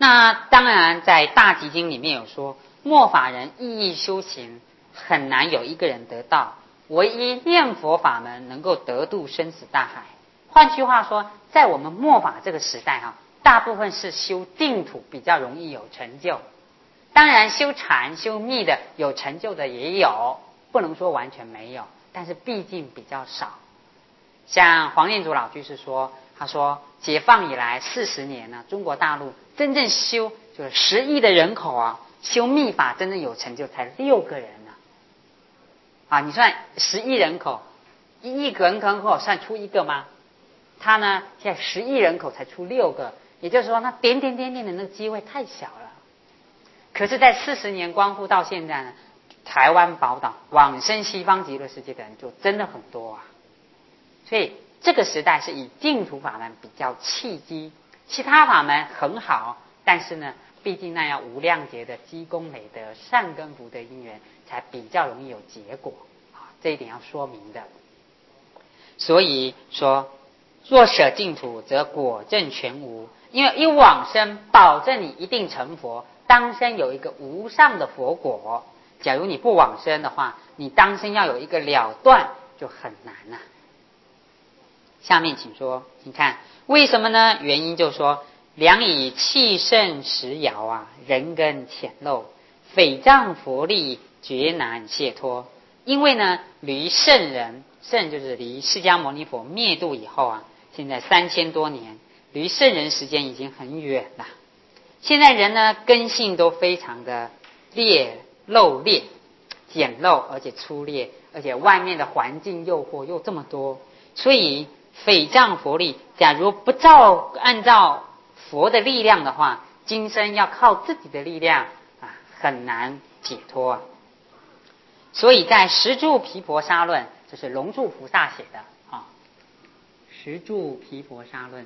那当然在大集经里面有说，末法人意义修行很难有一个人得到，唯一念佛法门能够得度生死大海。换句话说，在我们末法这个时代大部分是修净土比较容易有成就，当然修禅修密的有成就的也有，不能说完全没有，但是毕竟比较少。像黄念祖老居士说，他说解放以来40年呢，中国大陆真正修就是10亿的人口修密法真正有成就才6个人呢。你算10亿人口，1亿人口算出1个吗？他呢现在10亿人口才出6个，也就是说那点点点点的那个机会太小了。可是在40年光复到现在呢，台湾宝岛往生西方极乐世界的人就真的很多所以这个时代是以净土法门比较契机，其他法门很好，但是呢毕竟那要无量劫的积功累德、善根福德因缘才比较容易有结果这一点要说明的。所以说若舍净土则果证全无，因为一往生保证你一定成佛，当生有一个无上的佛果。假如你不往生的话，你当生要有一个了断就很难下面请说，请看为什么呢？原因就是说，良以气盛时摇人根浅陋，匪障佛力绝难解脱。因为呢离圣人，圣就是离释迦牟尼佛灭度以后现在3000多年，离圣人时间已经很远了。现在人呢根性都非常的陋劣、简陋，而且粗劣，而且外面的环境诱惑又这么多，所以匪障佛力，假如不按照佛的力量的话，今生要靠自己的力量很难解脱所以在十住毗婆沙论，这是龙树菩萨写的十住毗婆沙论，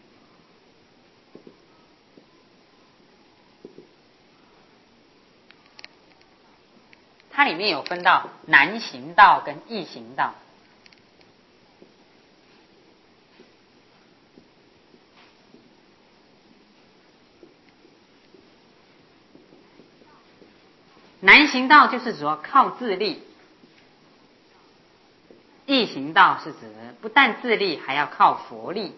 它里面有分到难行道跟易行道。难行道就是指靠自力，易行道是指不但自力还要靠佛力。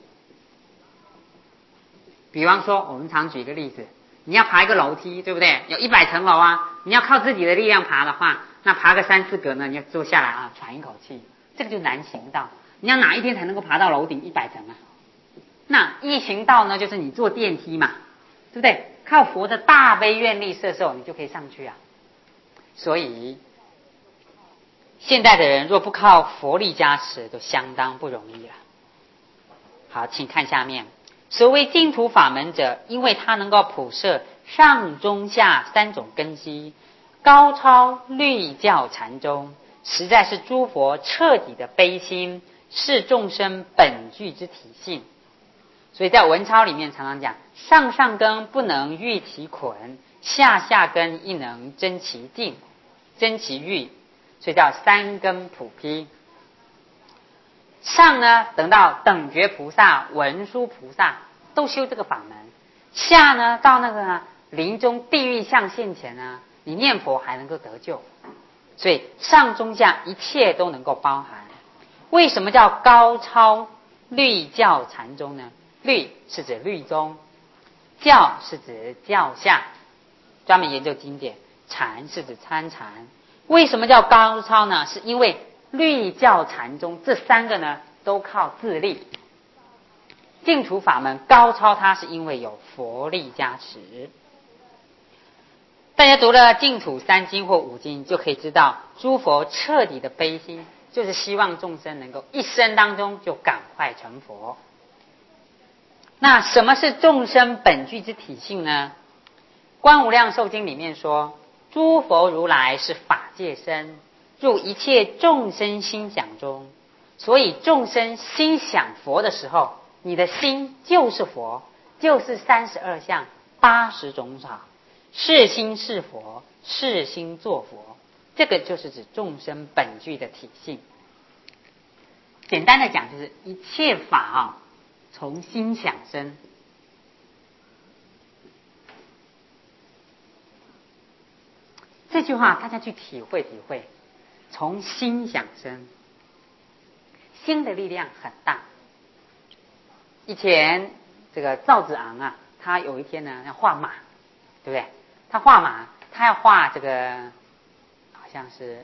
比方说我们常举一个例子，你要爬一个楼梯，对不对？有100层楼你要靠自己的力量爬的话，那爬个3-4格呢，你要坐下来喘一口气，这个就难行道。你要哪一天才能够爬到楼顶100层那易行道呢，就是你坐电梯嘛，对不对？靠佛的大悲愿力摄受，你就可以上去所以现代的人若不靠佛力加持，都相当不容易了。好，请看下面。所谓净土法门者，因为它能够普摄上中下3种根基，高超律教禅宗，实在是诸佛彻底的悲心，是众生本具之体性。所以在文钞里面常常讲，上上根不能御其捆，下下根亦能真其净，真其欲，所以叫3根普披。上呢，等到等觉菩萨、文殊菩萨都修这个法门；下呢，到那个临终地狱相现前你念佛还能够得救。所以上中下一切都能够包含。为什么叫高超律教禅宗呢？律是指律宗，教是指教下，专门研究经典；禅是指参禅。为什么叫高超呢？是因为律教禅宗这3个呢都靠自力，净土法门高超，它是因为有佛力加持。大家读了净土3经或5经，就可以知道诸佛彻底的悲心，就是希望众生能够一生当中就赶快成佛。那什么是众生本具之体性呢？观无量寿经里面说，诸佛如来是法界身，入一切众生心想中。所以众生心想佛的时候，你的心就是佛，就是32相80种草，是心是佛，是心作佛，这个就是指众生本具的体性。简单的讲，就是一切法从心想生， 这句话大家去体会体会，从心想生，心的力量很大。以前这个赵子昂啊，他有一天呢要画马，对不对？他画马，他要画这个好像是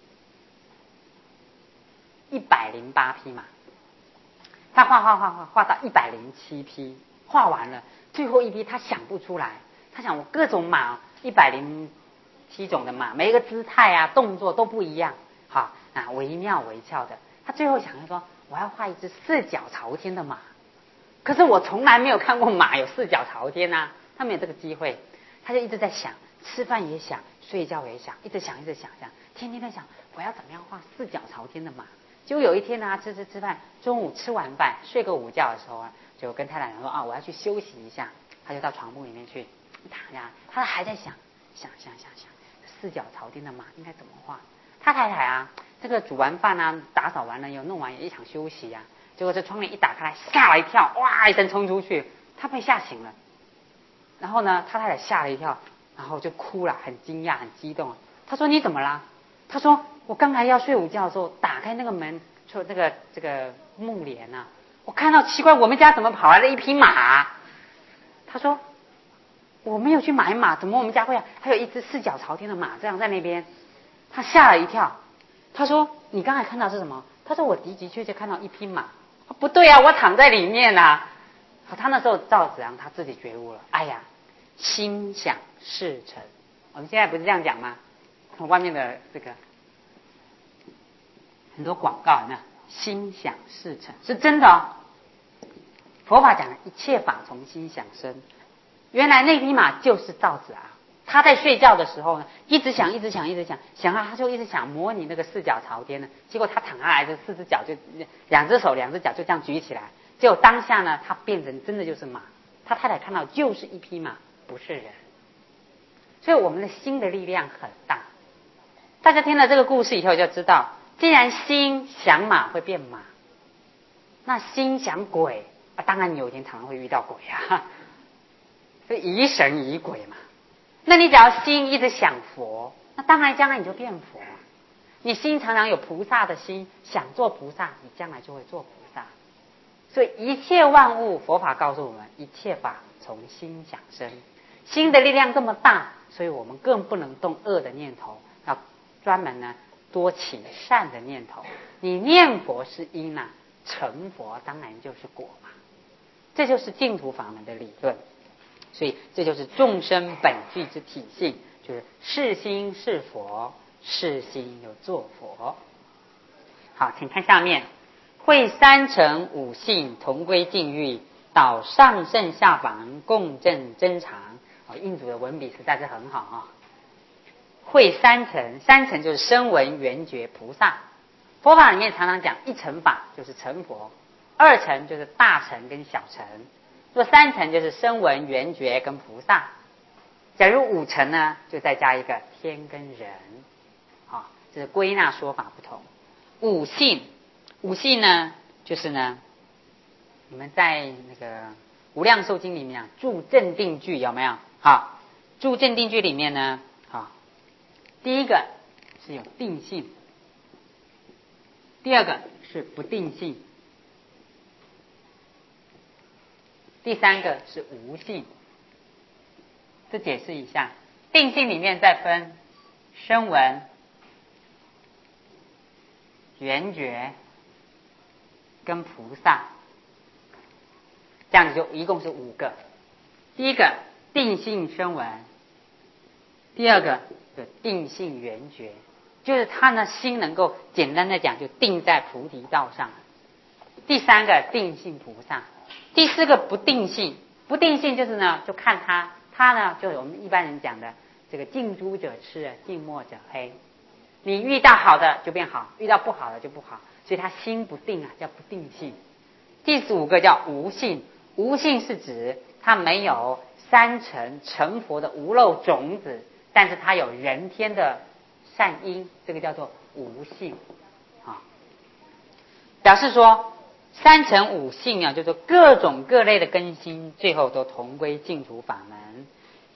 108匹马，他画到107匹，画完了，最后一匹他想不出来，他想我各种马107种的马，每一个姿态啊动作都不一样，好啊，惟妙惟肖的。他最后想说，我要画一只四脚朝天的马，可是我从来没有看过马有四脚朝天啊，他没有这个机会，他就一直在想，吃饭也想，睡觉也想，一直想，天天在想我要怎么样画四脚朝天的马。结果有一天呢，吃饭，中午吃完饭睡个午觉的时候啊，就跟太太说啊，我要去休息一下，他就到床铺里面去躺下，他还在想四脚朝天的马应该怎么画。他太太啊，这个煮完饭啊，打扫完了又弄完也想休息啊，结果这窗帘一打开，吓了一跳，哇一声冲出去，他被吓醒了。然后呢，他太太吓了一跳，然后就哭了，很惊讶，很激动。他说你怎么啦？他说我刚才要睡午觉的时候，打开那个门，就这个幕帘啊，我看到奇怪，我们家怎么跑来了一匹马？他说我没有去买马，怎么我们家会还有一只四脚朝天的马这样在那边？他吓了一跳。他说你刚才看到是什么？他说我的确看到一匹马。不对啊，我躺在里面啊。他那时候赵子昂他自己觉悟了，哎呀，心想事成。我们现在不是这样讲吗？外面的这个很多广告有没有？心想事成是真的哦。佛法讲的一切法从心想生，原来那匹马就是赵子昂。他在睡觉的时候呢，一直想啊，他就一直想模拟那个四脚朝天呢。结果他躺下来，就四只脚就两只手两只脚就这样举起来。结果当下呢，他变成真的就是马。他太太看到就是一匹马，不是人。所以我们的心的力量很大。大家听了这个故事以后就知道，既然心想马会变马，那心想鬼啊，当然你有一天常常会遇到鬼啊，所以疑神疑鬼嘛。那你只要心一直想佛，那当然将来你就变佛。你心常常有菩萨的心，想做菩萨，你将来就会做菩萨。所以一切万物，佛法告诉我们，一切法从心想生。心的力量这么大，所以我们更不能动恶的念头，要专门呢多起善的念头。你念佛是因啊，成佛当然就是果嘛。这就是净土法门的理论。所以这就是众生本具之体性，就是是心是佛，是心又作佛。好，请看下面，会三乘五性同归净域，导上圣下凡共振真常。印祖的文笔实在是很好啊。会三乘，三乘就是声闻缘觉菩萨。佛法里面常常讲一乘法就是成佛，二乘就是大乘跟小乘，若三乘就是声闻缘觉跟菩萨。假如五乘呢，就再加一个天跟人。这是归纳说法不同。五性，五性呢就是呢，你们在那个无量寿经里面住正定句有没有？好，住正定句里面呢，好，第一个是有定性，第二个是不定性，第三个是无性。这解释一下，定性里面再分声闻、缘觉跟菩萨，这样子就一共是5个。第一个定性声闻，第二个就定性缘觉，就是他呢心能够简单的讲就定在菩提道上。第三个定性菩萨，第四个不定性。不定性就是呢，就看他呢，就是我们一般人讲的这个近朱者赤，近墨者黑。你遇到好的就变好，遇到不好的就不好，所以他心不定啊，叫不定性。第5个叫无性，无性是指他没有三乘成佛的无漏种子，但是他有人天的善因，这个叫做无性啊。表示说三乘五性啊，就是各种各类的根心，最后都同归净土法门。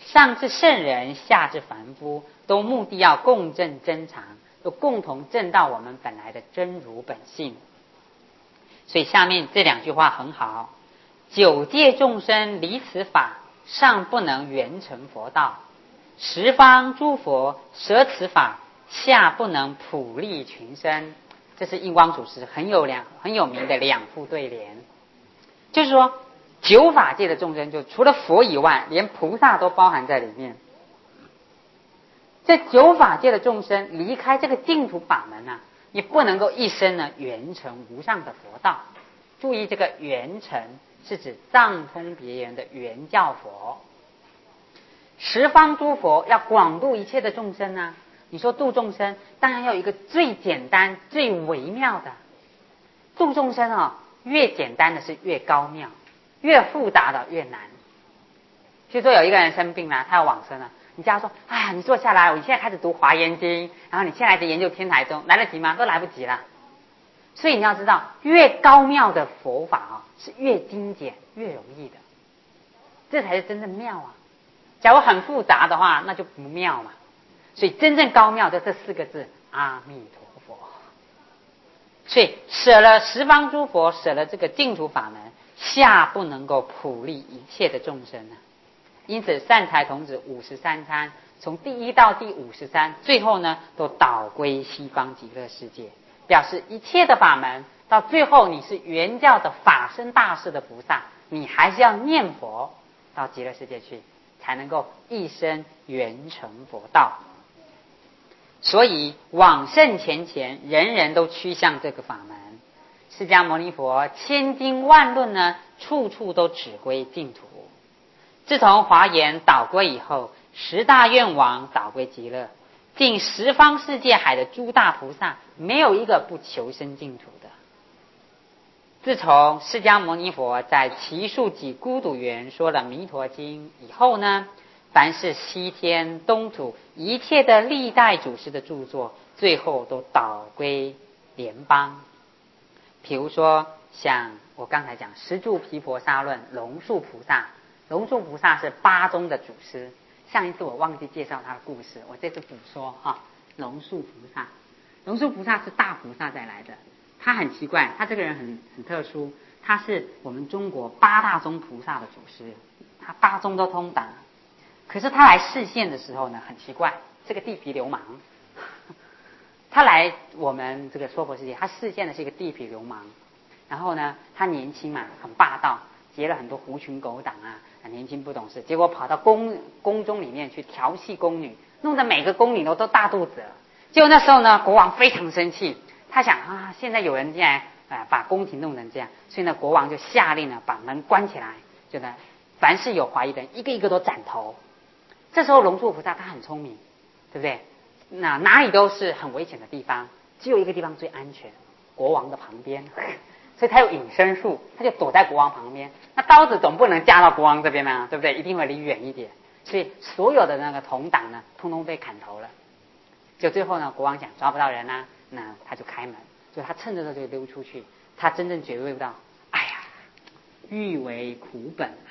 上至圣人，下至凡夫，都目的要共振真常，都共同证到我们本来的真如本性。所以下面这2句话很好：九界众生离此法，尚不能圆成佛道；十方诸佛舍此法，下不能普利群生。这是印光祖师很有名的2副对联。就是说9法界的众生，就除了佛以外，连菩萨都包含在里面。这9法界的众生离开这个净土法门啊，你不能够一生呢圆成无上的佛道。注意，这个圆成是指藏通别圆的圆教佛。十方诸佛要广度一切的众生啊，你说度众生，当然要有一个最简单最微妙的。度众生啊，越简单的是越高妙，越复杂的越难。譬如说有一个人生病了，他要往生了，你叫他说：哎呀，你坐下来，我现在开始读华严经，然后你现在就研究天台宗，来得及吗？都来不及了。所以你要知道，越高妙的佛法啊，是越精简越容易的，这才是真正妙啊。假如很复杂的话，那就不妙嘛。所以真正高妙的这4个字：阿弥陀佛。所以舍了十方诸佛，舍了这个净土法门，下不能够普利一切的众生啊。因此善财童子53参，从第1到第53，最后呢都导归西方极乐世界，表示一切的法门到最后，你是原教的法身大士的菩萨，你还是要念佛到极乐世界去，才能够一生圆成佛道。所以往圣前人人都趋向这个法门。释迦牟尼佛千经万论呢，处处都指归净土。自从华严导归以后，10大愿王导归极乐，尽10方世界海的诸大菩萨，没有一个不求生净土的。自从释迦牟尼佛在祇树给孤独园说了弥陀经以后呢，凡是西天东土一切的历代祖师的著作，最后都导归联邦。比如说像我刚才讲十住毗婆沙论，龙树菩萨是8宗的祖师。上一次我忘记介绍他的故事，我这次补说哈。龙树菩萨是大菩萨再来的，他很奇怪，他这个人很特殊，他是我们中国8大宗菩萨的祖师，他8宗都通达。可是他来示现的时候呢，很奇怪，是个地痞流氓。他来我们这个娑婆世界，他示现的是一个地痞流氓。然后呢，他年轻嘛，很霸道，结了很多狐群狗党啊，很年轻不懂事，结果跑到宫中里面去调戏宫女，弄得每个宫女都大肚子了。结果那时候呢，国王非常生气，他想啊，现在有人进来把宫廷弄成这样，所以呢，国王就下令呢，把门关起来，就呢，凡是有怀疑的人，一个一个都斩头。这时候龙树菩萨他很聪明，对不对？那哪里都是很危险的地方，只有一个地方最安全，国王的旁边。所以他有隐身术，他就躲在国王旁边。那刀子总不能架到国王这边啊，对不对？一定会离远一点。所以所有的那个同党呢，通通被砍头了。就最后呢，国王讲抓不到人啊，那他就开门，就他趁着这就溜出去。他真正觉悟到，哎呀，欲为苦本啊。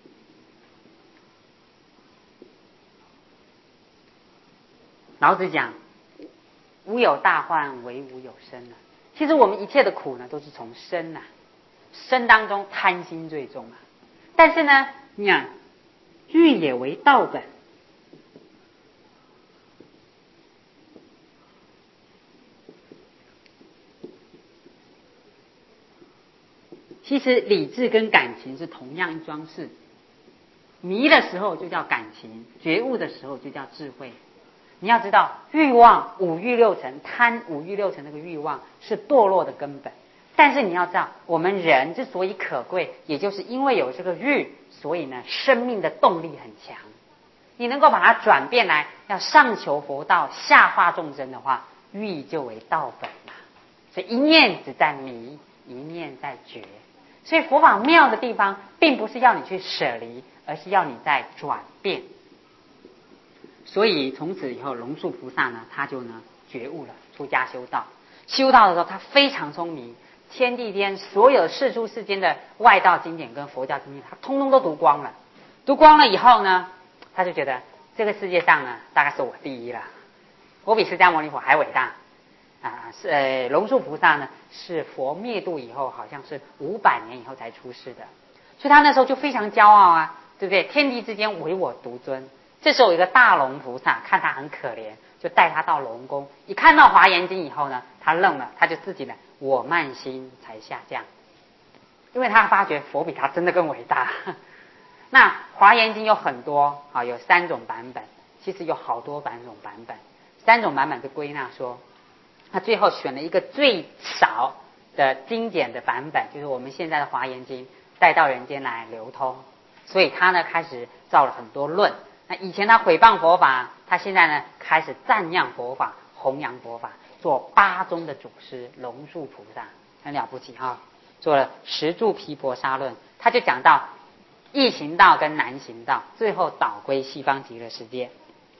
老子讲，无有大患，唯无有生啊。其实我们一切的苦呢，都是从生啊，生当中贪心最重啊。但是呢，你看，欲也为道本。其实理智跟感情是同样一桩事，迷的时候就叫感情，觉悟的时候就叫智慧。你要知道，欲望5欲6尘，贪5欲6尘，那个欲望是堕落的根本。但是你要知道，我们人之所以可贵，也就是因为有这个欲，所以呢，生命的动力很强。你能够把它转变来，要上求佛道，下化众生的话，欲就为道本嘛。所以一念只在迷，一念在觉。所以佛法妙的地方，并不是要你去舍离，而是要你在转变。所以从此以后，龙树菩萨呢，他就呢觉悟了，出家修道。修道的时候，他非常聪明，天地间所有世出世间的外道经典跟佛教经典，他通通都读光了。读光了以后呢， 他就觉得这个世界上呢，大概是我第一了，我比释迦牟尼佛还伟大龙树菩萨呢是佛灭度以后，好像是500年以后才出世的，所以他那时候就非常骄傲啊，对不对？天地之间唯我独尊。这时候有一个大龙菩萨看他很可怜，就带他到龙宫，一看到华严经以后呢，他愣了，他就自己呢我慢心才下降，因为他发觉佛比他真的更伟大。那华严经有很多有3种版本，其实有好多版本，3种版本就归纳说，他最后选了一个最少的精简的版本，就是我们现在的华严经带到人间来流通，所以他呢开始造了很多论。那以前他毁谤佛法，他现在呢开始赞扬佛法，弘扬佛法，做8宗的祖师，龙树菩萨很了不起做了十住毗婆沙论，他就讲到易行道跟难行道，最后导归西方极乐世界。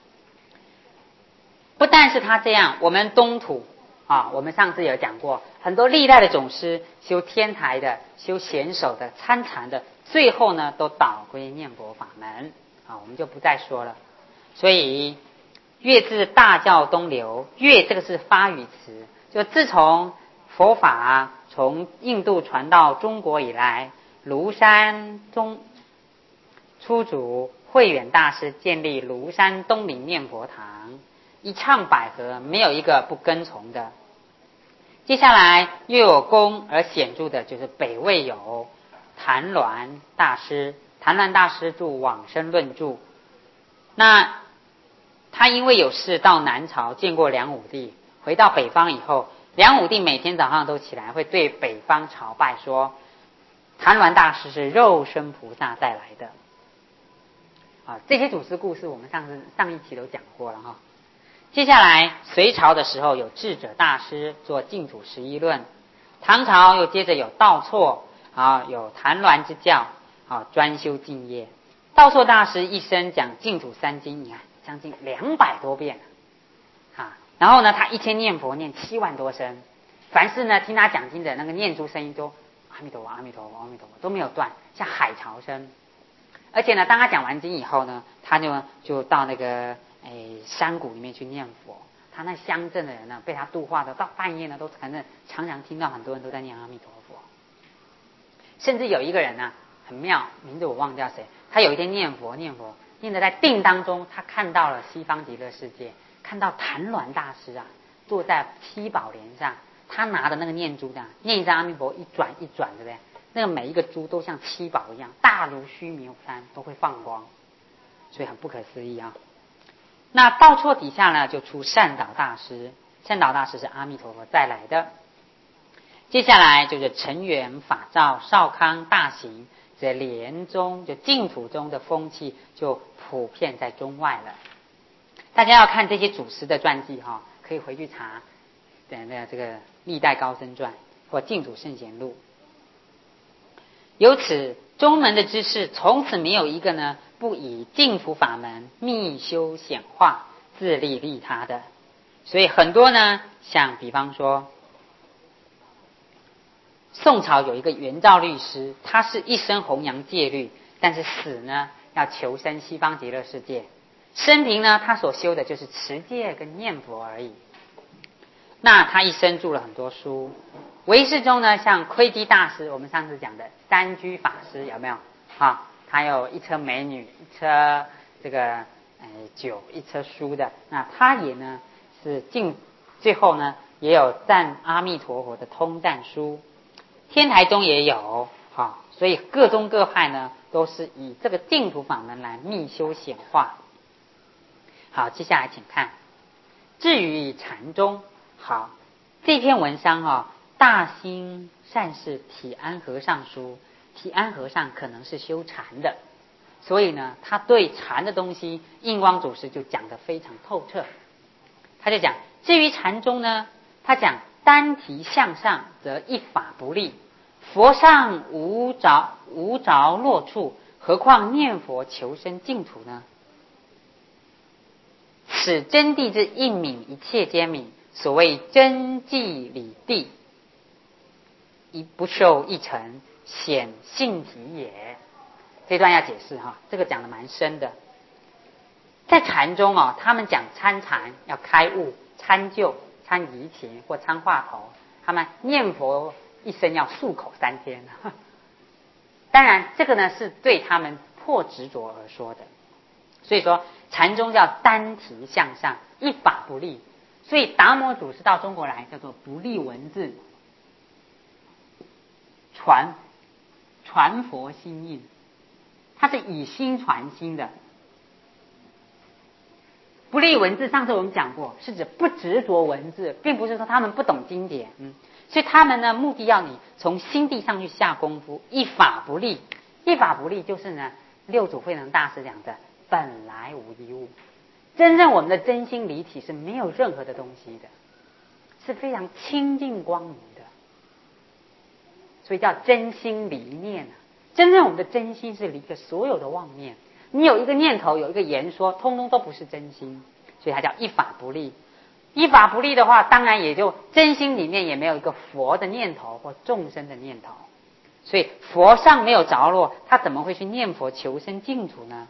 不但是他这样，我们东土我们上次有讲过，很多历代的总师修天台的、修显手的、参禅的，最后呢都导归念佛法门我们就不再说了。所以越自大教东流，越这个是发语词，就自从佛法从印度传到中国以来，庐山中初祖慧远大师建立庐山东岭念佛堂，一唱百合，没有一个不跟从的。接下来又有功而显著的就是北魏有谭鸾大师，谭鸾大师著《往生论著》，那他因为有事到南朝见过梁武帝，回到北方以后，梁武帝每天早上都起来会对北方朝拜说，谭鸾大师是肉身菩萨带来的这些祖师故事我们上一期都讲过了接下来隋朝的时候有智者大师做净土11论，唐朝又接着有道错有谭鸾之教专修净业。道错大师一生讲净土3经，你看将近200多遍然后呢他一天念佛念7万多声，凡是呢听他讲经的那个念珠声音都阿弥陀佛阿弥陀佛阿弥陀佛都没有断，像海潮声。而且呢当他讲完经以后呢，他就到那个山谷里面去念佛，他那乡镇的人呢被他度化的，到半夜呢都常常听到很多人都在念阿弥陀佛。甚至有一个人呢很妙，名字我忘掉谁，他有一天念佛念得在定当中，他看到了西方极乐世界，看到谭鸾大师坐在七宝莲上，他拿的那个念珠念一张阿弥陀一转一转，对不对？那个每一个珠都像七宝一样，大如须弥山，都会放光，所以很不可思议那道错底下呢就出善导大师，善导大师是阿弥陀佛带来的。接下来就是成元、法照、少康、大行，这莲宗就净土中的风气就普遍在中外了。大家要看这些祖师的传记可以回去查这个历代高僧传或净土圣贤录。由此中门的知识从此没有一个呢不以净土法门密修显化自利利他的。所以很多呢像比方说宋朝有一个元照律师，他是一生弘扬戒律，但是死呢要求生西方极乐世界，生平呢他所修的就是持戒跟念佛而已。那他一生著了很多书，唯识中呢像窥基大师，我们上次讲的三居法师有没有他有一车美女，一车这个酒，一车书的，那他也呢是最后呢也有赞阿弥陀佛的通赞书，天台中也有所以各宗各派呢都是以这个净土法门来密修显化。好，接下来请看至于禅宗。好，这篇文章大兴善士体安和尚书，体安和尚可能是修禅的，所以呢他对禅的东西印光祖师就讲得非常透彻。他就讲至于禅宗呢，他讲单提向上则一法不立，佛上无着落处，何况念佛求生净土呢？此真谛之一泯一切皆泯，所谓真寂理谛，一不受一尘，显性体也。这段要解释这个讲的蛮深的。 在禅中哦，他们讲参禅要开悟、参究、参移情或参话头，他们念佛一生要漱口3天。当然，这个呢是对他们破执着而说的。所以说，禅宗叫单提向上，一法不立。所以达摩祖师到中国来，叫做不立文字，传佛心印，他是以心传心的。不立文字，上次我们讲过，是指不执着文字，并不是说他们不懂经典。所以他们呢，目的要你从心地上去下功夫，一法不立。一法不立就是呢，六祖慧能大师讲的本来无一物。真正我们的真心离体是没有任何的东西的，是非常清净光明的，所以叫真心离念啊。真正我们的真心是离开所有的妄念，你有一个念头，有一个言说，通通都不是真心，所以它叫一法不立。一法不立的话，当然也就真心里面也没有一个佛的念头或众生的念头，所以佛上没有着落，他怎么会去念佛求生净土呢？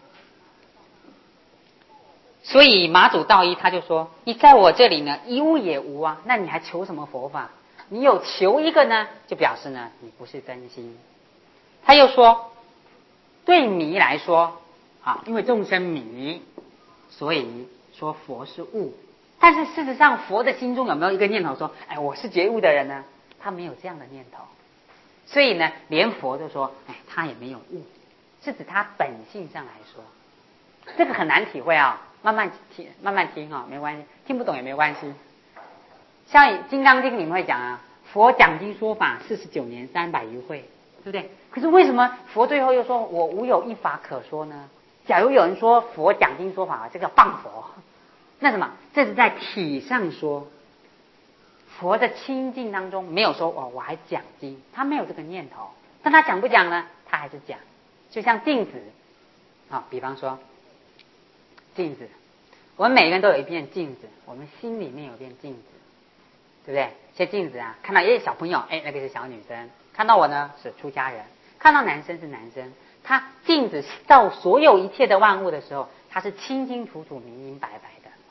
所以马祖道一他就说，你在我这里呢一物也无啊，那你还求什么佛法？你有求一个呢，就表示呢你不是真心。他又说，对迷来说啊，因为众生迷，所以说佛是物。但是事实上，佛的心中有没有一个念头说，哎，我是觉悟的人呢？他没有这样的念头。所以呢，连佛都说，哎，他也没有悟，是指他本性上来说。这个很难体会啊，慢慢听啊，没关系，听不懂也没关系。像《金刚经》里面会讲啊，佛讲经说法49年300余会，对不对？可是为什么佛最后又说我无有一法可说呢？假如有人说佛讲经说法，这个谤佛，那什么？这是在体上说，佛的清净当中没有说哦，我还讲经，他没有这个念头。但他讲不讲呢？他还是讲。就像镜子啊，比方说镜子，我们每个人都有一面镜子，我们心里面有一面镜子，对不对？这镜子啊，看到小朋友，那个是小女生；看到我呢是出家人；看到男生是男生。他镜子照所有一切的万物的时候，它是清清楚楚、明明白白的。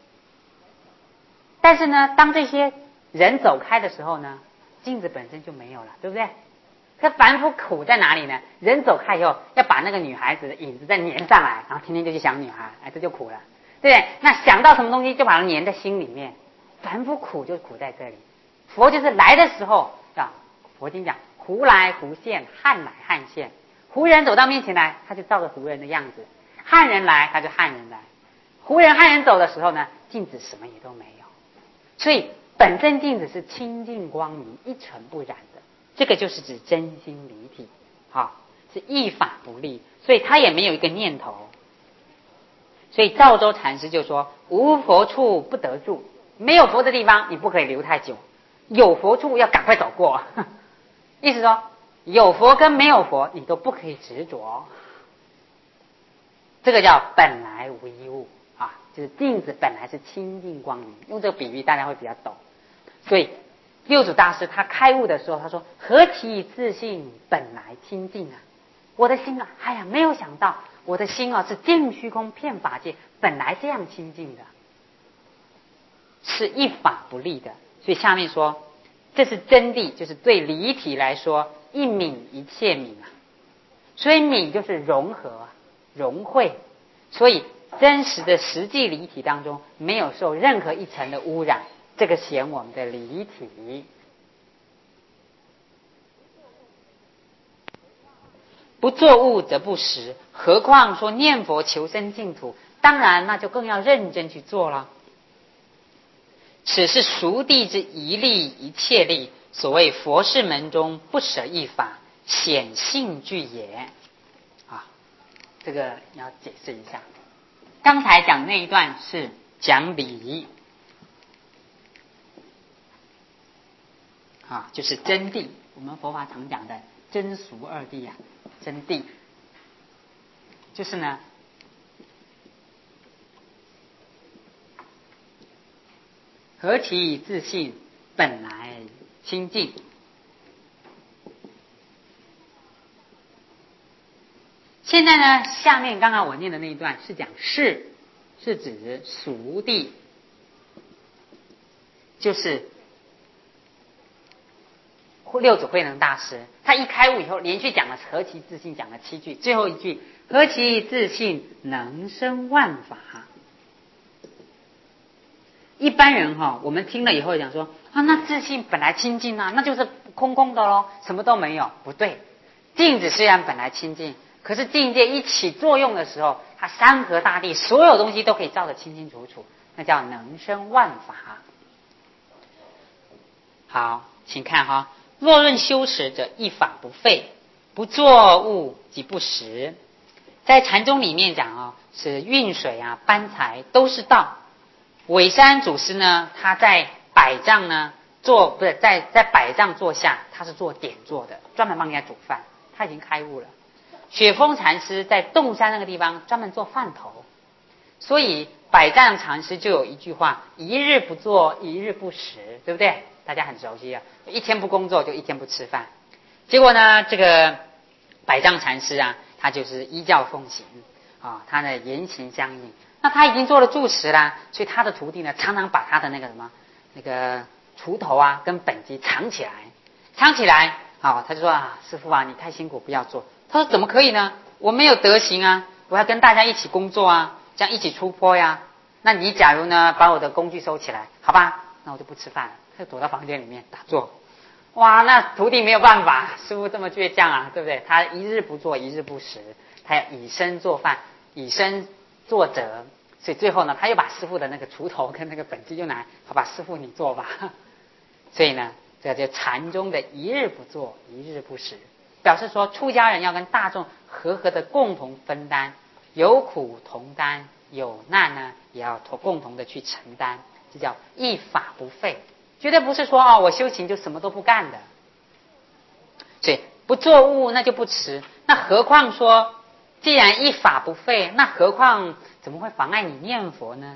但是呢，当这些人走开的时候呢，镜子本身就没有了，对不对？可凡夫苦在哪里呢？人走开以后，要把那个女孩子的影子再粘上来，然后天天就去想女孩，这就苦了，对不对？那想到什么东西就把它粘在心里面，凡夫苦就苦在这里。佛就是来的时候啊，佛经讲胡来胡现，汉来汉现。胡人走到面前来，他就照着胡人的样子；汉人来，他就汉人来。胡人汉人走的时候呢，镜子什么也都没有。所以本身镜子是清净光明、一尘不染的，这个就是指真心离体，是一法不立，所以他也没有一个念头。所以赵州禅师就说：“无佛处不得住，没有佛的地方你不可以留太久，有佛处要赶快走过。”意思说，有佛跟没有佛你都不可以执着，这个叫本来无一物。就是镜子本来是清净光明，用这个比喻大家会比较懂。所以六祖大师他开悟的时候，他说：“何其自信，本来清净啊！我的心啊，没有想到我的心是尽虚空遍法界，本来这样清净的，是一法不立的。”所以下面说，这是真谛，就是对离体来说，一泯一切泯啊。所以泯就是融合、融汇，所以真实的实际离体当中没有受任何一层的污染，这个显我们的离体。不作物则不食，何况说念佛求生净土，当然那就更要认真去做了。此是熟地之一力一切力，所谓佛事门中不舍一法，显性具也。这个要解释一下。刚才讲那一段是讲理，就是真谛，我们佛法常讲的真俗二谛啊，真谛就是呢，何其自信，本来清净。现在呢，下面刚刚我念的那一段是讲事， 是指熟地，就是六祖慧能大师，他一开悟以后，连续讲了何其自信，讲了7句，最后一句何其自信，能生万法。一般人我们听了以后讲说那自信本来清净那就是空空的咯，什么都没有。不对，镜子虽然本来清净，可是境界一起作用的时候，它山河大地所有东西都可以照得清清楚楚，那叫能生万法。好，请看若论修持者，一法不废，不作物即不食。在禅宗里面讲是运水搬柴都是道。韦山祖师呢，他在百丈呢在百丈座下，他是做点座的，专门帮人家煮饭，他已经开悟了。雪峰禅师在洞山那个地方专门做饭头，所以百丈禅师就有一句话：一日不做，一日不食，对不对？大家很熟悉一天不工作就一天不吃饭。结果呢，这个百丈禅师他就是依教奉行他的言行相应。那他已经做了住持啦，所以他的徒弟呢，常常把他的那个锄头跟本机藏起来，他就说师父你太辛苦，不要做。他说怎么可以呢？我没有德行我要跟大家一起工作这样一起出坡呀。那你假如呢把我的工具收起来，好吧，那我就不吃饭了。他就躲到房间里面打坐。哇，那徒弟没有办法，师父这么倔强对不对？他一日不做，一日不食，他要以身作饭，以身作则，所以最后呢，他又把师父的那个锄头跟那个本机就拿，好吧，师父你做吧。所以呢，这就禅宗的一日不做，一日不食，表示说出家人要跟大众和的共同分担，有苦同担，有难呢也要共同的去承担，这叫一法不废，绝对不是说我修行就什么都不干的。所以不作物那就不持，那何况说既然一法不废，那何况怎么会妨碍你念佛呢？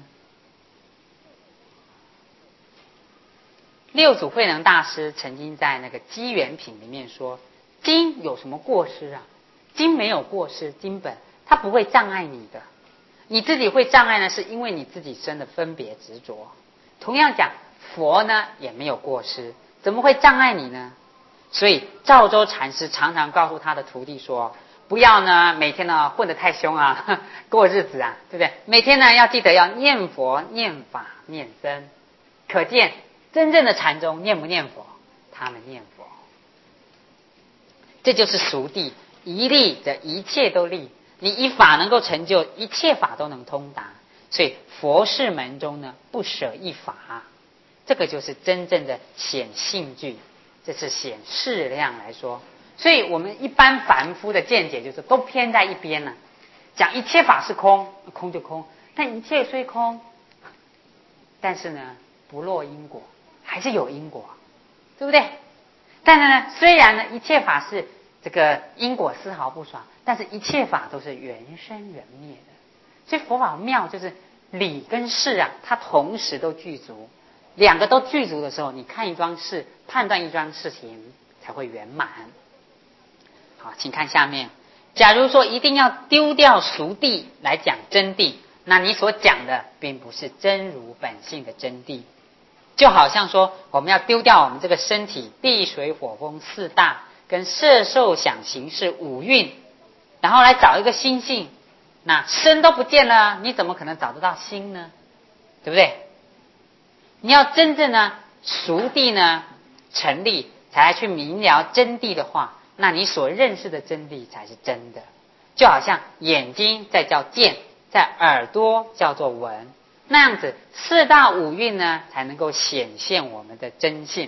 六祖慧能大师曾经在那个机缘品里面说，经有什么过失经没有过失，经本它不会障碍你的，你自己会障碍呢，是因为你自己生的分别执着。同样讲佛呢也没有过失，怎么会障碍你呢？所以赵州禅师常常告诉他的徒弟说，不要呢每天呢混得太凶过日子对不对？每天呢要记得要念佛、念法、念僧。可见真正的禅宗念不念佛？他们念佛。这就是熟地，一立则一切都立。你一法能够成就，一切法都能通达。所以佛事门中呢，不舍一法，这个就是真正的显性具，这是显适量来说。所以我们一般凡夫的见解就是都偏在一边了，讲一切法是空，空就空，但一切虽空，但是呢不落因果，还是有因果，对不对？但是呢，虽然呢一切法是这个因果丝毫不爽，但是一切法都是缘生缘灭的。所以佛法妙就是理跟事它同时都具足，两个都具足的时候，你看一桩事，判断一桩事情才会圆满。好，请看下面。假如说一定要丢掉俗谛来讲真谛，那你所讲的并不是真如本性的真谛。就好像说我们要丢掉我们这个身体地水火风四大跟色受想行识五蕴，然后来找一个心性，那身都不见了，你怎么可能找得到心呢？对不对？你要真正呢熟谛呢成立，才去明了真谛的话，那你所认识的真谛才是真的。就好像眼睛在叫见，在耳朵叫做闻，那样子四大五蕴呢才能够显现我们的真性。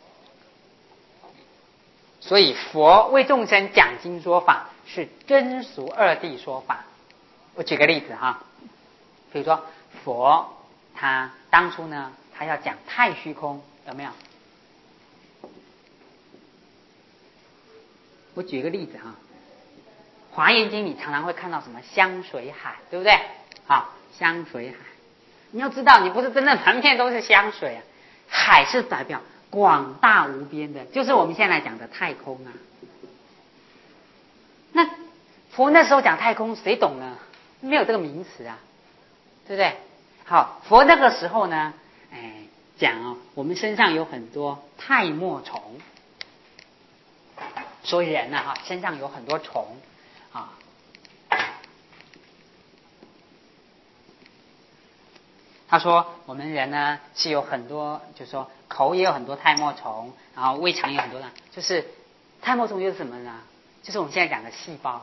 所以佛为众生讲经说法是真俗二谛说法。我举个例子比如说佛他当初呢他要讲太虚空，有没有？我举个例子华严经你常常会看到什么香水海，对不对？香水海，你要知道你不是真的满片都是香水海是代表广大无边的，就是我们现在讲的太空那佛那时候讲太空谁懂呢？没有这个名词对对不对？好，佛那个时候呢，讲哦，我们身上有很多太末虫，所以人呢，身上有很多虫啊。他说我们人呢是有很多，就是说口也有很多太末虫，然后胃肠有很多呢，就是太末虫就是什么呢？就是我们现在讲的细胞。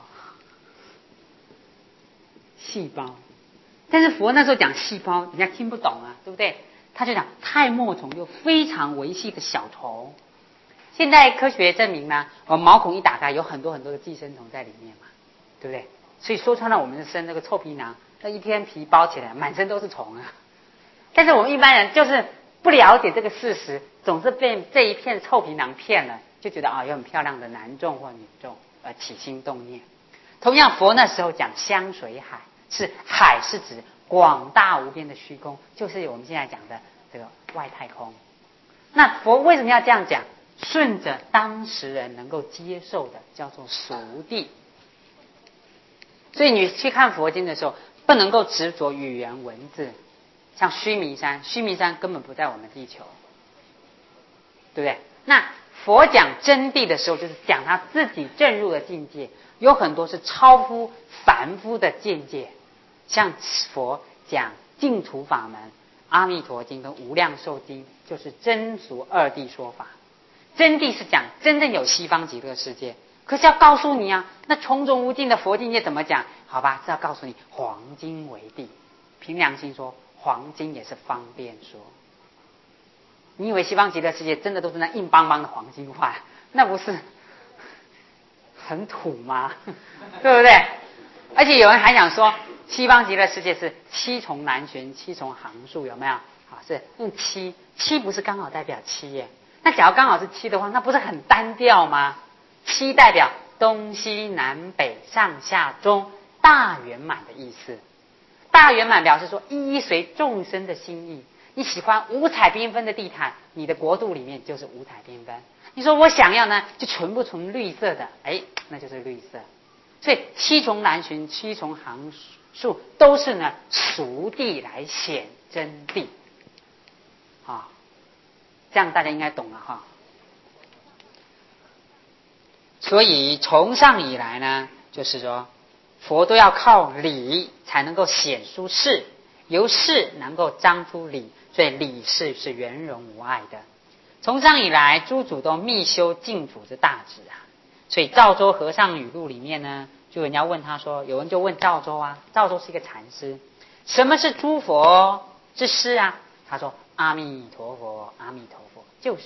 细胞，但是佛那时候讲细胞，人家听不懂啊，对不对？他就讲太末虫，就非常微细的小虫。现在科学证明呢，我毛孔一打开，有很多很多的寄生虫在里面嘛，对不对？所以说穿了，我们的身那个臭皮囊，那一片皮包起来，满身都是虫啊。但是我们一般人就是不了解这个事实，总是被这一片臭皮囊骗了，就觉得有很漂亮的男众或女众，起心动念。同样，佛那时候讲香水海，是海是指广大无边的虚空，就是我们现在讲的这个外太空。那佛为什么要这样讲？顺着当时人能够接受的，叫做俗谛。所以你去看佛经的时候，不能够执着语言文字。像须弥山，须弥山根本不在我们地球，对不对？那佛讲真谛的时候，就是讲他自己证入的境界，有很多是超乎凡夫的见解。像佛讲净土法门，阿弥陀经跟无量寿经，就是真俗二谛说法。真谛是讲真正有西方极乐世界，可是要告诉你啊，那重重无尽的佛境界怎么讲？好吧，是要告诉你黄金为谛。凭良心说，黄金也是方便说。你以为西方极乐世界真的都是那硬邦邦的黄金块？那不是很土吗？对不对？而且有人还讲说，西方极乐世界是七重南旋，七重行数，有没有？好，是用七，七不是刚好代表七耶？那假如刚好是七的话，那不是很单调吗？七代表东西南北上下中大圆满的意思。大圆满表示说，依随众生的心意。你喜欢五彩缤纷的地毯，你的国度里面就是五彩缤纷。你说我想要呢，就纯不纯绿色的？那就是绿色。所以七重南巡、七重行数都是呢俗谛来显真谛。这样大家应该懂了哈。所以从上以来呢，就是说佛都要靠理才能够显出事，由事能够彰出理，所以理事是圆融无碍的。从上以来，诸祖都密修净土之大旨啊。所以赵州和尚语录里面呢，就人家问他说，有人就问赵州啊，赵州是一个禅师，什么是诸佛之师啊？他说阿弥陀佛，阿弥陀佛，就是。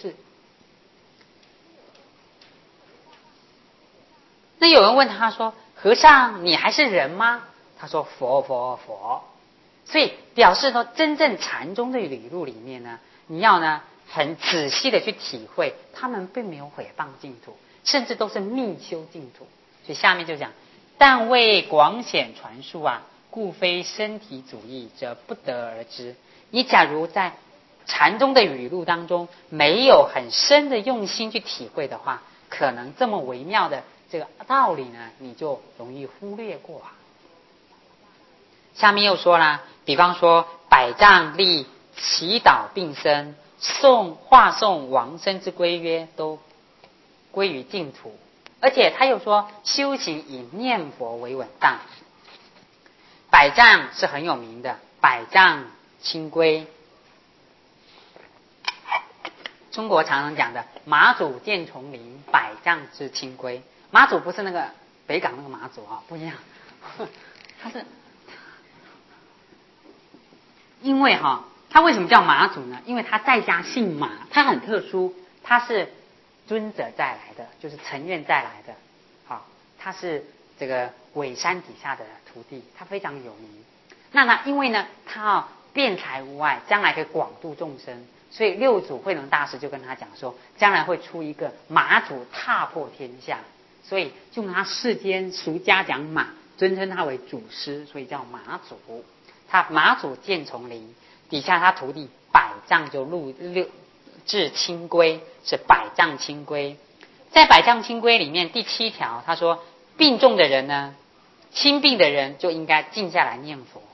那有人问他说，和尚你还是人吗？他说佛佛佛。所以表示说，真正禅宗的语录里面呢，你要呢很仔细的去体会，他们并没有毁谤净土，甚至都是密修净土。所以下面就讲，但为广显传述啊，故非身体主义，则不得而知。你假如在禅宗的语录当中没有很深的用心去体会的话，可能这么微妙的这个道理呢，你就容易忽略过。下面又说了，比方说百丈立祈祷并生，化诵往生之规约，都归于净土。而且他又说，修行以念佛为稳当。百丈是很有名的，百丈清规，中国常常讲的马祖见丛林，百丈之清规。马祖不是那个北港那个马祖不一样，他是因为他为什么叫马祖呢？因为他在家姓马，他很特殊，他是尊者再来的，就是成愿再来的。他是这个尾山底下的徒弟，他非常有名。那因为呢，他辩才无碍，将来可以广度众生，所以六祖慧能大师就跟他讲说，将来会出一个马祖踏破天下，所以就拿世间俗家讲马，尊称他为祖师，所以叫马祖。他马祖见丛林，底下他徒弟百丈就至清规，是百丈清规。在百丈清规里面第7条，他说病重的人呢，轻病的人就应该静下来念佛，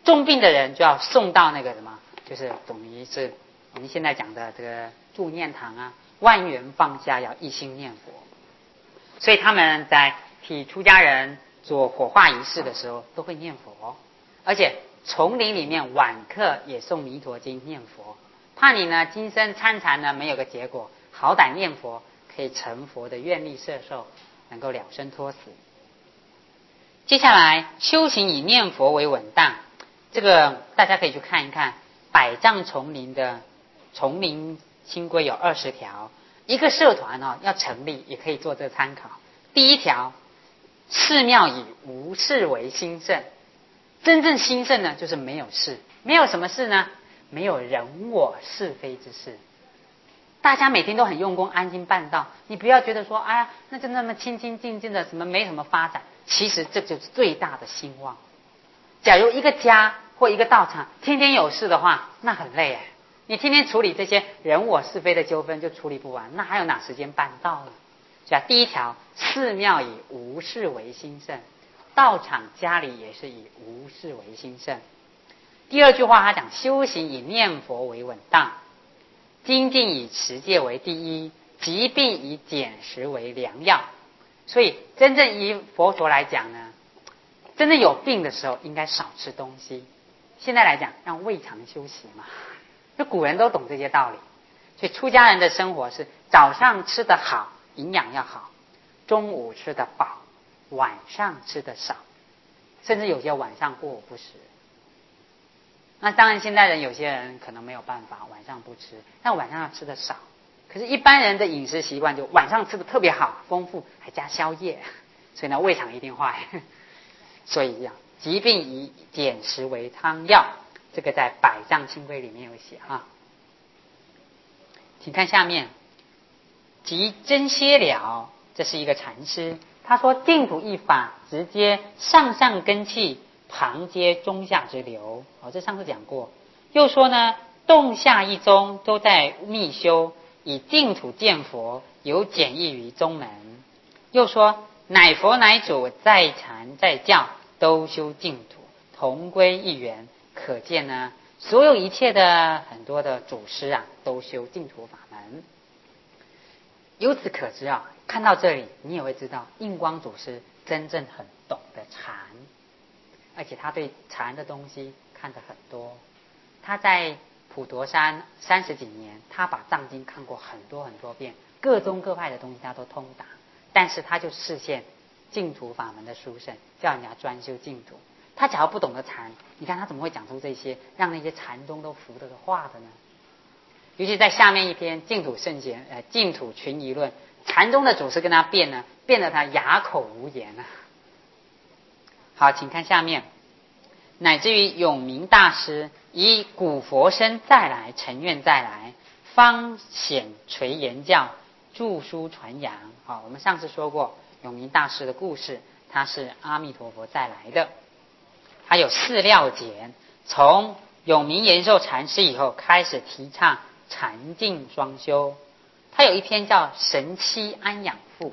重病的人就要送到那个什么，就是等于是我们现在讲的这个助念堂啊，万缘放下，要一心念佛。所以他们在替出家人做火化仪式的时候都会念佛，而且丛林里面晚课也诵弥陀经念佛，怕你呢今生参禅呢没有个结果，好歹念佛可以成佛的愿力摄受，能够了生脱死。接下来修行以念佛为稳当，这个大家可以去看一看百丈丛林的丛林清规有20条，一个社团要成立也可以做这个参考。第一条，寺庙以无事为兴盛。真正兴盛呢，就是没有事。没有什么事呢？没有人我是非之事。大家每天都很用功，安心办道。你不要觉得说，哎呀，那就那么清清静静的，什么没什么发展。其实这就是最大的兴旺。假如一个家或一个道场天天有事的话，那很累哎。你天天处理这些人我是非的纠纷就处理不完，那还有哪时间办道呢？所以第一条，寺庙以无事为兴盛，道场家里也是以无事为兴盛。第二句话他讲修行以念佛为稳当，精进以持戒为第一，疾病以减食为良药。所以真正以佛陀来讲呢，真正有病的时候应该少吃东西。现在来讲让胃肠休息嘛，就古人都懂这些道理。所以出家人的生活是早上吃得好，营养要好，中午吃得饱，晚上吃得少，甚至有些晚上过午不食。那当然现代人有些人可能没有办法晚上不吃，但晚上要吃得少。可是一般人的饮食习惯就晚上吃的特别好丰富，还加宵夜，所以呢胃肠一定坏。所以疾病以减食为汤药，这个在百丈清规里面有写啊。请看下面，即真歇了，这是一个禅师，他说净土一法直接上上根器，旁接中下之流。这上次讲过。又说呢，洞下一宗都在密修，以净土见佛，有简易于宗门。又说乃佛乃主，在禅在教，都修净土，同归一源。可见呢，所有一切的很多的祖师啊，都修净土法门。由此可知啊，看到这里你也会知道，印光祖师真正很懂得禅，而且他对禅的东西看得很多。他在普陀山30几年，他把藏经看过很多很多遍，各宗各派的东西他都通达，但是他就示现净土法门的殊胜，叫人家专修净土。他假如不懂得禅，你看他怎么会讲出这些让那些禅宗都服的话的呢？尤其在下面一篇净土圣贤净土群疑论，禅宗的祖师跟他辩呢，辩得他哑口无言啊。好，请看下面，乃至于永明大师以古佛身再来，成愿再来，方显垂言教，著书传扬。好，我们上次说过永明大师的故事，他是阿弥陀佛再来的。还有四料简，从永明延寿禅师以后开始提倡禅净双修。他有一篇叫《神七安养赋》，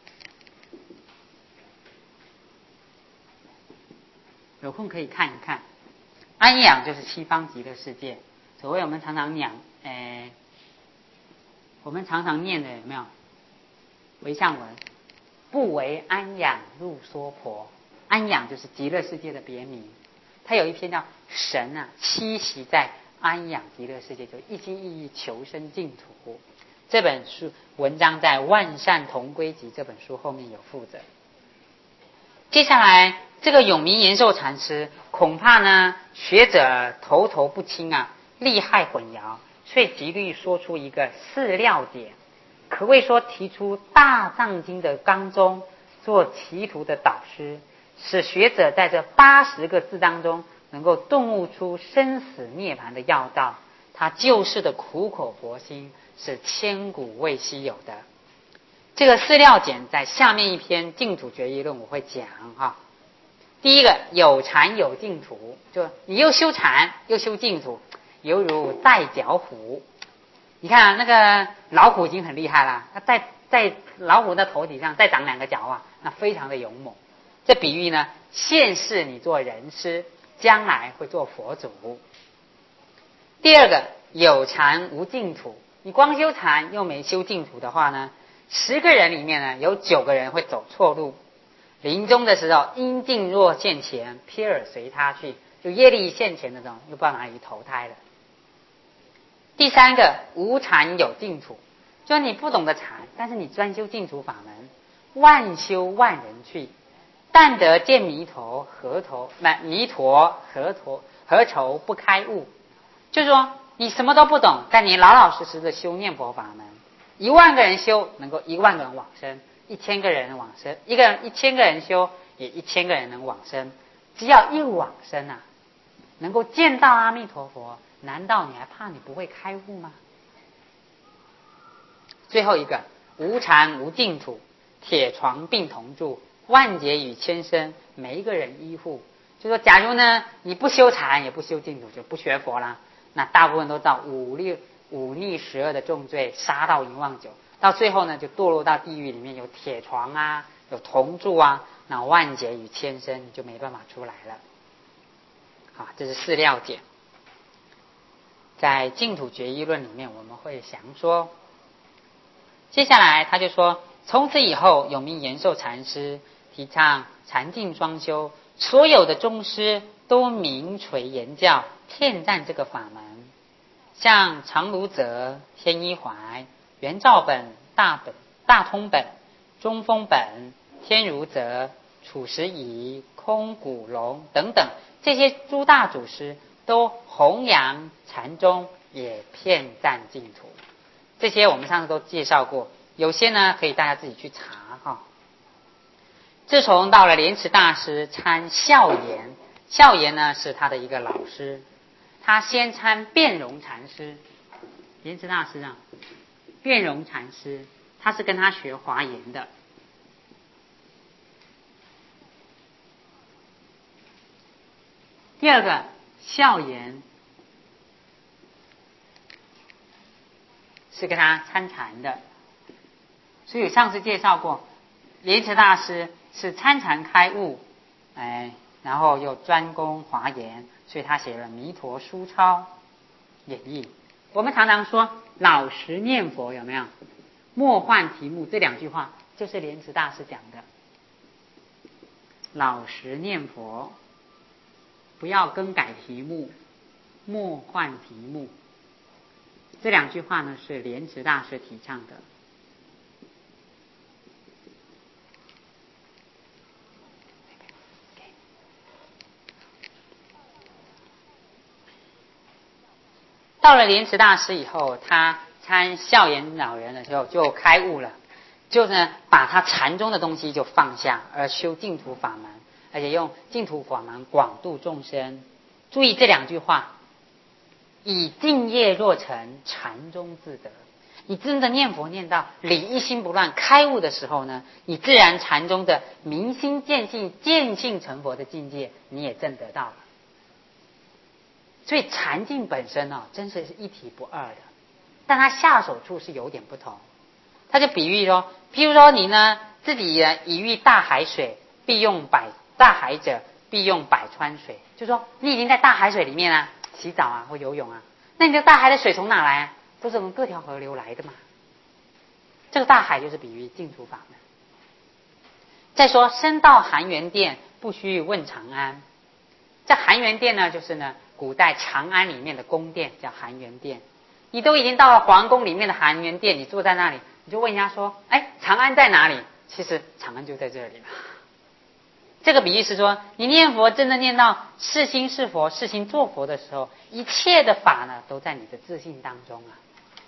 有空可以看一看。安养就是七方极乐世界，所谓我们常常我们常常念的有没有唯相文？不为安养入娑婆，安养就是极乐世界的别名。他有一篇叫神啊栖息在安养极乐世界，就一心一意求生净土。这本书文章在《万善同归集》这本书后面有附着。接下来这个永明延寿禅师，恐怕呢学者头头不清啊，利害混淆，所以极力说出一个四料解，可谓说提出大藏经的纲中，做歧途的导师，使学者在这80个字当中能够顿悟出生死涅槃的要道。他救世的苦口婆心是千古未稀有的。这个四料简在下面一篇净土决议论我会讲哈。第一个，有禅有净土，就你又修禅又修净土，犹如带脚虎。你看啊，那个老虎已经很厉害了，它在老虎的头顶上再长2个脚啊，那非常的勇猛。这比喻呢，现世你做人师， 将来会做佛祖。第二个，有禅无净土。你光修禅又没修净土的话呢，10个人里面呢有9个人会走错路，临终的时候因境若现前，撇耳随他去，就业力现前那种，又不知道哪里投胎了。第三个，无禅有净土，就是你不懂得禅，但是你专修净土法门，万修万人去，但得见弥陀，何愁不开悟。就是说你什么都不懂，但你老老实实的修念佛法门，10000个人修能够10000个人往生，1000个人往生，1000个人修也1000个人能往生。只要一往生啊，能够见到阿弥陀佛，难道你还怕你不会开悟吗？最后一个，无禅无净土，铁床并同住，万劫与千生，每一个人依护。就说假如呢你不修禅也不修净土，就不学佛啦，那大部分都到忤逆12的重罪，杀盗淫妄酒，到最后呢就堕落到地狱里面，有铁床啊，有铜柱啊，那万劫与千生你就没办法出来了。好，这是4料解。在净土决议论里面我们会详说。接下来他就说，从此以后永明延寿禅师提倡禅净双修，所有的宗师都名垂言教，遍赞这个法门。像常如则、天一怀、圆照本、大通本、中峰本、天如则、楚时宜、空谷龙等等，这些诸大祖师都弘扬禅宗，也遍赞净土。这些我们上次都介绍过，有些呢可以大家自己去查哈。自从到了莲池大师参孝严，孝严呢是他的一个老师，他先参辩融禅师。莲池大师啊，辩融禅师他是跟他学华严的。第二个，孝严是跟他参禅的，所以上次介绍过，莲池大师是参禅开悟，然后又专攻华严，所以他写了《弥陀书钞演义》。我们常常说老实念佛，有没有？莫换题目，这2句话就是莲池大师讲的。老实念佛，不要更改题目，莫换题目。这2句话呢是莲池大师提倡的。到了莲池大师以后，他参孝严老人的时候就开悟了，就是呢把他禅宗的东西就放下，而修净土法门，而且用净土法门广度众生。注意这2句话，以净业若成，禅宗自得。你真的念佛念到理一心不乱开悟的时候呢，你自然禅宗的明心见性，见性成佛的境界你也证得到了。所以禅境本身真是一体不二的，但它下手处是有点不同。他就比喻说，譬如说你呢自己以遇大海水，大海者必用百川水，就是说你已经在大海水里面啊洗澡啊或游泳啊，那你的大海的水从哪来啊？都是从各条河流来的嘛。这个大海就是比喻净土法门。再说身到含元殿，不须问长安。这含元殿呢，就是呢古代长安里面的宫殿，叫含元殿。你都已经到了皇宫里面的含元殿，你坐在那里，你就问人家说，长安在哪里？其实长安就在这里了。这个比喻是说，你念佛真的念到是心是佛，是心做佛的时候，一切的法呢都在你的自信当中啊。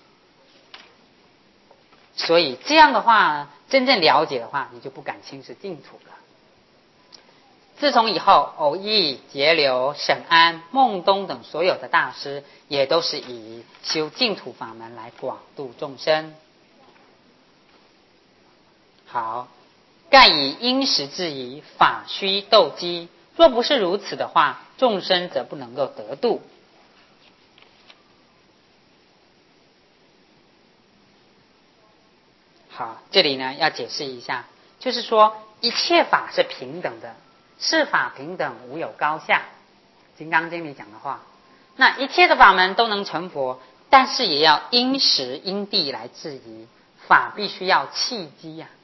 所以这样的话，真正了解的话，你就不敢轻视净土了。自从以后，偶益、节流、沈安、孟东等所有的大师，也都是以修净土法门来广度众生。好，盖以因时制宜，法须斗机。若不是如此的话，众生则不能够得度。好，这里呢要解释一下，就是说一切法是平等的，是法平等，无有高下。 金刚经里讲的话。那一切的法门都能成佛，但是也要因时因地来质疑，法必须要契机呀。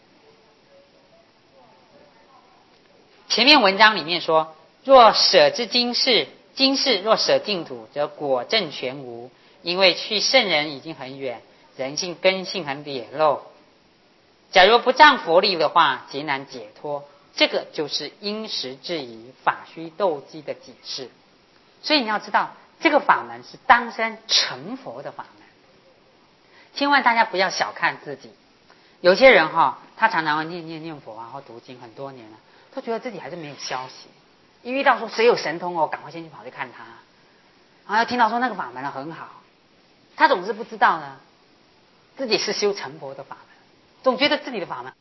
前面文章里面说，若舍之今世，今世若舍净土，则果证全无。因为去圣人已经很远，人性根性很劣陋，假如不仗佛力的话，极难解脱。这个就是因时制宜、法须斗机的解释。所以你要知道，这个法门是当生成佛的法门。千万大家不要小看自己。有些人他常常念佛啊，或读经很多年了，都觉得自己还是没有消息。一遇到说谁有神通赶快先去跑去看他。然后要听到说那个法门很好，他总是不知道呢，自己是修成佛的法门，总觉得自己的法门